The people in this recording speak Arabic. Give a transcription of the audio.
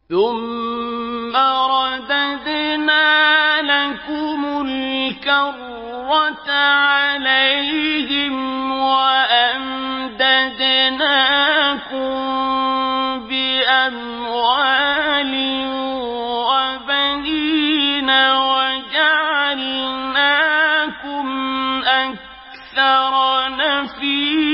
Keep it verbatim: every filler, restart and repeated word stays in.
ثُمَّ رَدَدْنَا لَكُمُ الْكَرَّةَ عَلَيْهِمْ وَأَمْدَدْنَاكُم بِأَمْوَالٍ وَبَنِينَ وَجَعَلْنَاكُمْ أَكْثَرَ نَفِيرًا